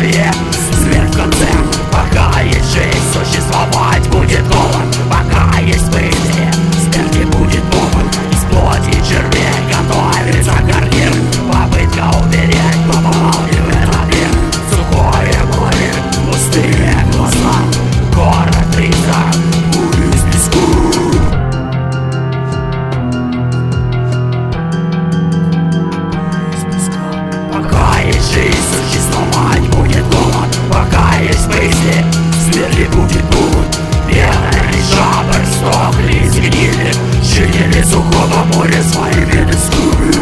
мире смерть в конце. Пока есть жизнь, существовать будет голод. Пока есть мысли, смерти будет повод. Из плоти червей готовится гарнир. Попытка умереть, попал не в этот мир. Сухое море, пустые глаза, город призрак, пулю из песку. Пока есть жизнь, существовать будет голод. Пока есть мысли, смерти будет бунт. Белый шабр, стокли, изгнили, чинили сухого моря свои виды скуры.